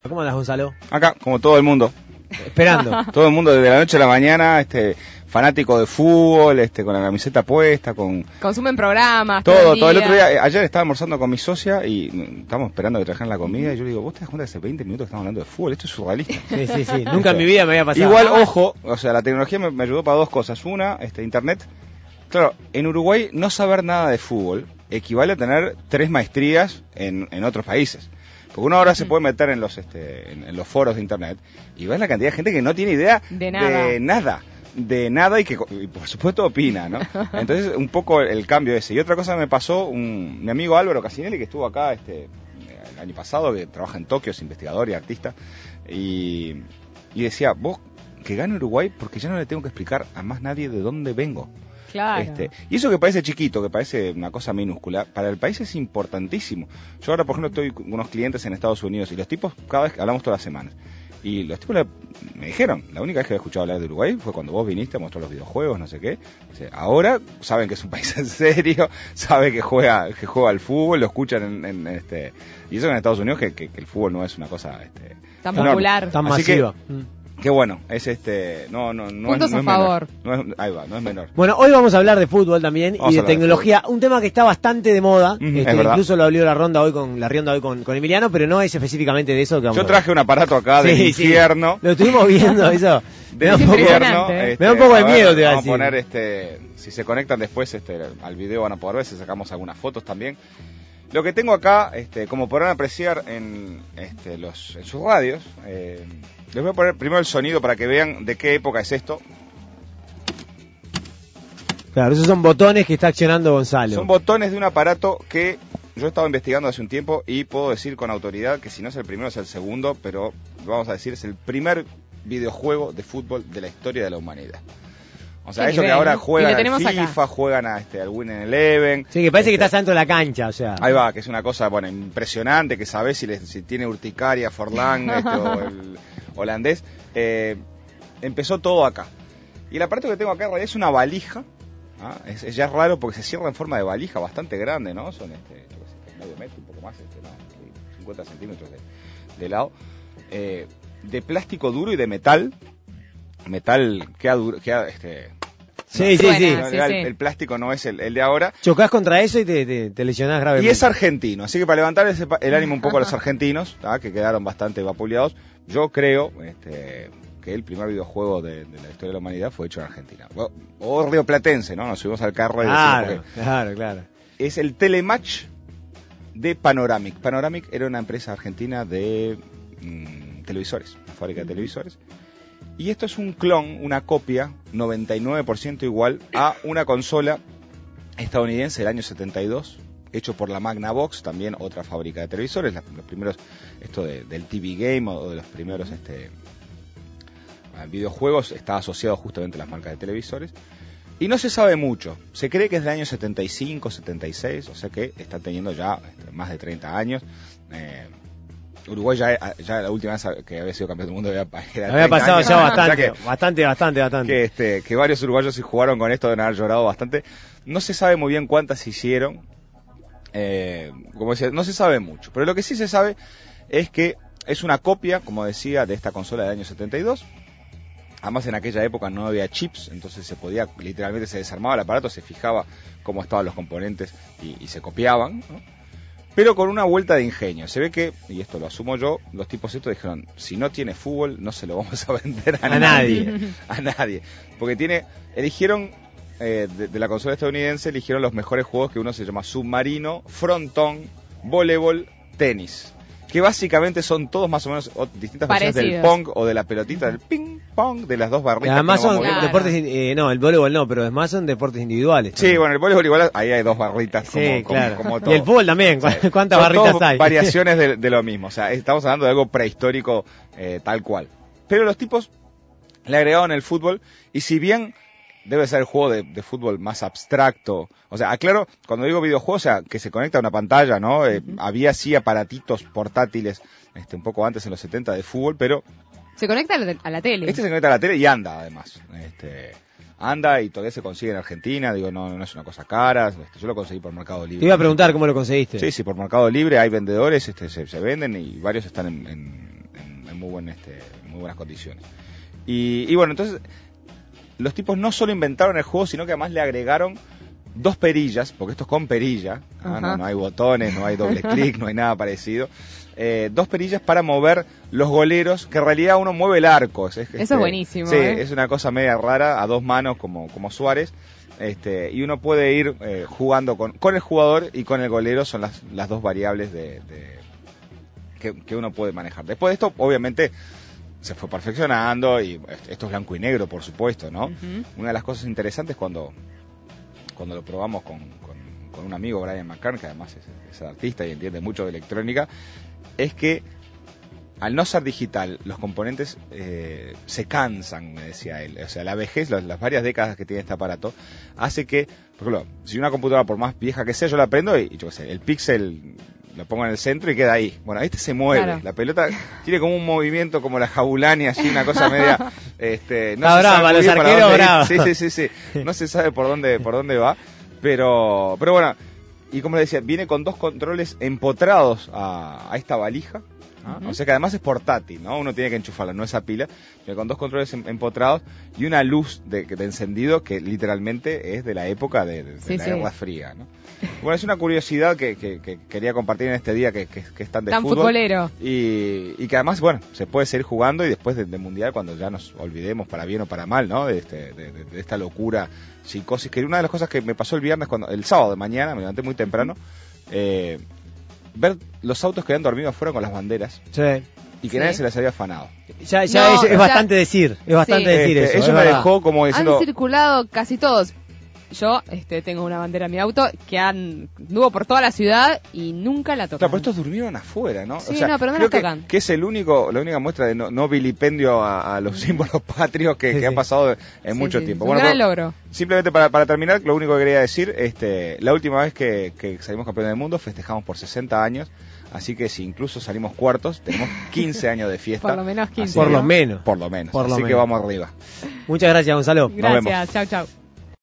¿Cómo andas, Gonzalo? Acá, como todo el mundo. Esperando. Todo el mundo desde la noche a la mañana, fanático de fútbol, con la camiseta puesta, consumen programas. Todo el otro día, ayer estaba almorzando con mi socia y estábamos esperando que trajeran la comida y yo le digo, ¿vos te das cuenta que hace 20 minutos que estamos hablando de fútbol? Esto es surrealista. Sí. Nunca en mi vida me había pasado. Igual, ojo, o sea, la tecnología me ayudó para dos cosas. Una, internet. Claro, en Uruguay no saber nada de fútbol equivale a tener 3 maestrías en otros países. Porque uno ahora se puede meter en los foros de internet y ves la cantidad de gente que no tiene idea de nada y que y por supuesto opina, ¿no? Entonces un poco el cambio ese. Y otra cosa me pasó, mi amigo Álvaro Casinelli, que estuvo acá el año pasado, que trabaja en Tokio, es investigador y artista, y decía, vos que gane Uruguay porque ya no le tengo que explicar a más nadie de dónde vengo. Claro. Y eso que parece chiquito, que parece una cosa minúscula, para el país es importantísimo. Yo ahora, por ejemplo, estoy con unos clientes en Estados Unidos y los tipos, cada vez hablamos todas las semanas, y los tipos me dijeron, la única vez que había escuchado hablar de Uruguay fue cuando vos viniste a mostrar los videojuegos, no sé qué. Ahora saben que es un país en serio, saben que juega al fútbol, lo escuchan y eso en Estados Unidos, que el fútbol no es una cosa tan popular, tan masiva. Qué bueno, es puntos a favor. Ahí va, no es menor. Bueno, hoy vamos a hablar de fútbol también y de tecnología, un tema que está bastante de moda, incluso lo abrió la ronda hoy con Emiliano, pero no es específicamente de eso que vamos a hablar. Yo traje un aparato acá del infierno. Lo estuvimos viendo, eso. Me da un poco de miedo, te vamos a poner si se conectan después al video van a poder ver, si sacamos algunas fotos también. Lo que tengo acá, como podrán apreciar en sus radios, les voy a poner primero el sonido para que vean de qué época es esto. Claro, esos son botones que está accionando Gonzalo. Son botones de un aparato que yo he estado investigando hace un tiempo y puedo decir con autoridad que si no es el primero es el segundo, pero vamos a decir es el primer videojuego de fútbol de la historia de la humanidad. O sea, ellos que ahora juegan al FIFA, juegan al Win Eleven. Sí, que parece que estás dentro de la cancha, o sea. Ahí va, que es una cosa, impresionante, que sabés si tiene urticaria, Forlán, o el holandés. Empezó todo acá. Y el aparato que tengo acá en realidad es una valija. Es ya raro porque se cierra en forma de valija bastante grande, ¿no? Son medio metro, un poco más, 50 centímetros de lado. De plástico duro y de metal. Sí. El plástico no es el de ahora. Chocás contra eso y te lesionás gravemente. Y es argentino, así que para levantar el ánimo un poco a los argentinos, que quedaron bastante vapuleados, yo creo que el primer videojuego de la historia de la humanidad fue hecho en Argentina. O rioplatense, ¿no? Nos subimos al carro y Claro. Es el Telematch de Panoramic. Panoramic era una empresa argentina de televisores, una fábrica de televisores. Y esto es un clon, una copia, 99% igual a una consola estadounidense del año 72, hecho por la Magnavox, también otra fábrica de televisores. Los primeros, del TV Game o de los primeros videojuegos, está asociado justamente a las marcas de televisores. Y no se sabe mucho. Se cree que es del año 75, 76, o sea que está teniendo ya más de 30 años. Uruguay ya la última vez que había sido campeón del mundo había pasado ya bastante. Que varios uruguayos si jugaron con esto deben haber llorado bastante. No se sabe muy bien cuántas se hicieron. Como decía, no se sabe mucho. Pero lo que sí se sabe es que es una copia, como decía, de esta consola del año 72. Además en aquella época no había chips, entonces literalmente se desarmaba el aparato, se fijaba cómo estaban los componentes y se copiaban, ¿no? Pero con una vuelta de ingenio. Se ve que, y esto lo asumo yo, los tipos estos dijeron, si no tiene fútbol, no se lo vamos a vender a nadie. A nadie. Porque eligieron, de la consola estadounidense, eligieron los mejores juegos que uno se llama submarino, frontón, voleibol, tenis. Que básicamente son todos más o menos distintas versiones del pong o de la pelotita, del ping pong, de las dos barritas. Además son deportes, el voleibol no, pero además son deportes individuales. Sí, bueno, el voleibol igual, ahí hay dos barritas como todo. Y el fútbol también, ¿cuántas barritas hay? Variaciones de lo mismo, o sea, estamos hablando de algo prehistórico tal cual. Pero los tipos le agregaron el fútbol y si bien debe ser el juego de fútbol más abstracto. O sea, aclaro, cuando digo videojuego, o sea, que se conecta a una pantalla, ¿no? Había sí aparatitos portátiles, un poco antes en los 70 de fútbol, pero... Se conecta a la tele. Se conecta a la tele y anda, además. Anda y todavía se consigue en Argentina, no es una cosa cara, yo lo conseguí por Mercado Libre. Te iba a preguntar cómo lo conseguiste. Sí, por Mercado Libre hay vendedores, se venden y varios están en en muy buenas condiciones. Y bueno, entonces los tipos no solo inventaron el juego, sino que además le agregaron 2 perillas, porque esto es con perilla, no hay botones, no hay doble clic, no hay nada parecido. 2 perillas para mover los goleros, que en realidad uno mueve el arco. Eso es buenísimo. Sí, es una cosa media rara, a 2 manos como Suárez. Y uno puede ir jugando con el jugador y con el golero, son las 2 variables que uno puede manejar. Después de esto, obviamente, se fue perfeccionando, y esto es blanco y negro, por supuesto, ¿no? Una de las cosas interesantes cuando lo probamos con un amigo, Brian McCann, que además es artista y entiende mucho de electrónica, es que al no ser digital, los componentes se cansan, me decía él. O sea, la vejez, las varias décadas que tiene este aparato, hace que, por ejemplo, si una computadora, por más vieja que sea, yo la prendo y yo qué sé, el píxel lo pongo en el centro y queda ahí. Bueno, se mueve. Claro. La pelota tiene como un movimiento como la Jabulani, así, una cosa media... no está brava, los arqueros bravos. Sí. No se sabe por dónde va. Pero bueno, y como le decía, viene con 2 controles empotrados a esta valija. O sea que además es portátil, ¿no? Uno tiene que enchufarla, no esa pila, pero con 2 controles empotrados y una luz de encendido que literalmente es de la época de la Guerra Fría, ¿no? Bueno, es una curiosidad que quería compartir en este día que es tan de tan fútbol. Futbolero. Y que además, bueno, se puede seguir jugando, y después del Mundial, cuando ya nos olvidemos, para bien o para mal, ¿no? De esta locura, psicosis, que una de las cosas que me pasó el sábado de mañana, me levanté muy temprano, ver los autos que habían dormido afuera con las banderas. Sí. Y que nadie se las había afanado. Es bastante decir. Es bastante decir eso. Eso me dejó como diciendo... Han circulado casi todos. Yo tengo una bandera en mi auto que anduvo por toda la ciudad y nunca la tocan. Claro, pero estos durmieron afuera, ¿no? Sí, no, pero no la tocan. Que es la única muestra de no vilipendio a los símbolos patrios que han pasado en mucho tiempo. Bueno, gran logro. Simplemente para terminar, lo único que quería decir, la última vez que salimos campeones del mundo, festejamos por 60 años. Así que si incluso salimos cuartos, tenemos 15 años de fiesta. Por lo menos 15. Por lo menos. Así que vamos arriba. Muchas gracias, Gonzalo. Gracias, chau.